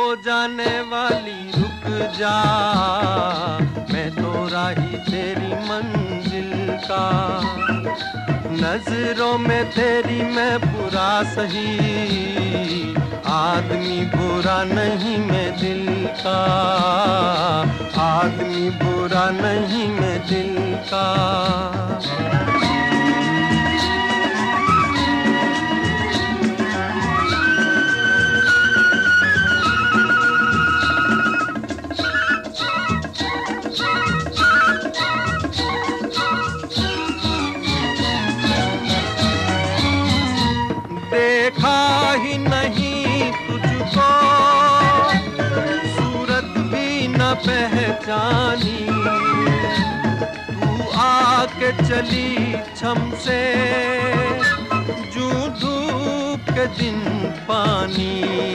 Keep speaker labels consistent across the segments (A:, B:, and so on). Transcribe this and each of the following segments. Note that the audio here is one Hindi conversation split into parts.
A: ओ जाने वाली रुक जा, मैं तो राही तेरी मंजिल का। नजरों में तेरी मैं बुरा सही, आदमी बुरा नहीं मैं दिल का, आदमी बुरा नहीं मैं दिल का। देखा ही नहीं तुझको, सूरत भी न पहचानी, तू आके चली छम से, जूं धूप के दिन पानी।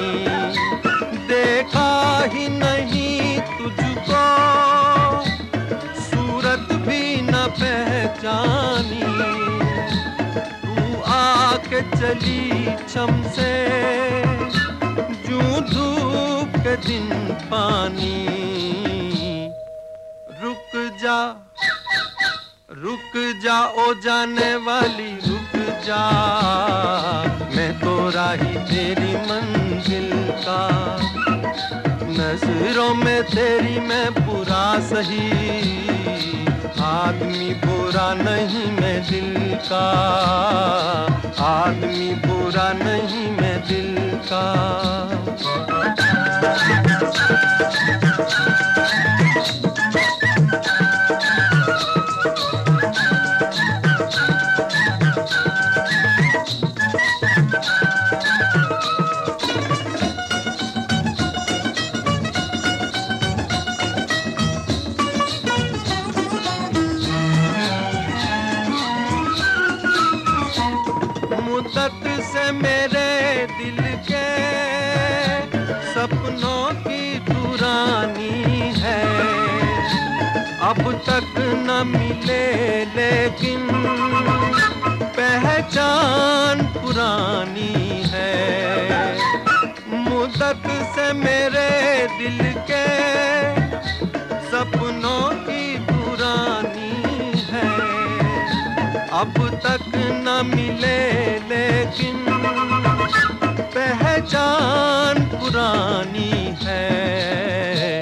A: देखा ही नहीं तुझको, सूरत भी न पहचानी, के चली छम से, जूं धूप के दिन पानी। रुक जा ओ जाने वाली रुक जा, मैं तो राही तेरी मंजिल का। नजरों में तेरी मैं बुरा सही, आदमी बुरा नहीं मैं दिल का, आदमी बुरा नहीं मैं दिल का। मुद्दत से मेरे दिल के सपनों की दुरानी है, अब तक न मिले लेकिन पहचान पुरानी है। मुद्दत से मेरे दिल के सपनों की दुरानी है, अब तक न मिले लेकिन पहचान पुरानी है।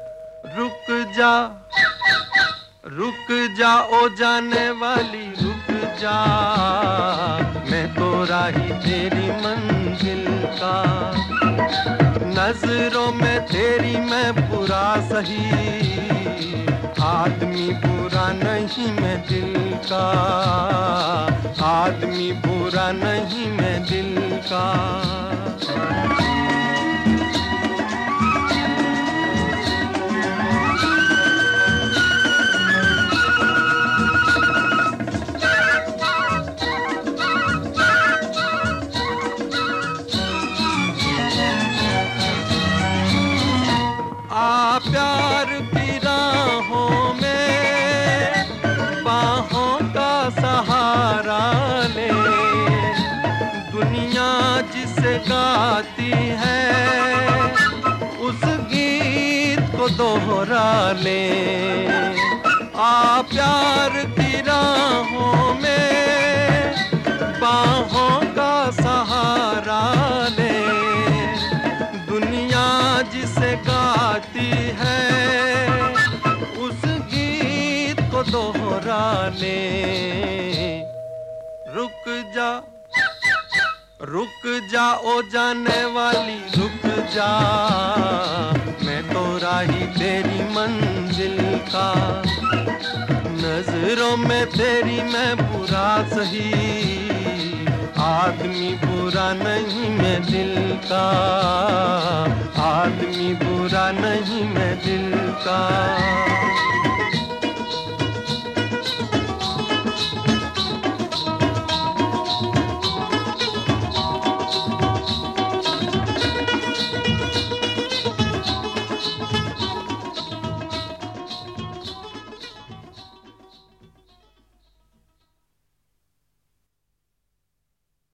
A: रुक जा ओ जाने वाली रुक जा, मैं तो राही तेरी मंजिल का। नजरों में तेरी मैं बुरा सही, आदमी बुरा नहीं मैं दिल का, आदमी बुरा नहीं मैं दिल का। आ प्यार की राहों में बाहों का सहारा ले, दुनिया जिसे गाती है उस गीत को दोहरा ले। आ प्यार की राहों में बाहों का सहारा ले, दुनिया जिसे गाती है उस गीत को दोहरा ले। रुक जा ओ जाने वाली रुक जा, मैं तो राही तेरी मंजिल का। नजरों में तेरी मैं बुरा सही, आदमी बुरा नहीं मैं दिल का, आदमी बुरा नहीं मैं दिल का।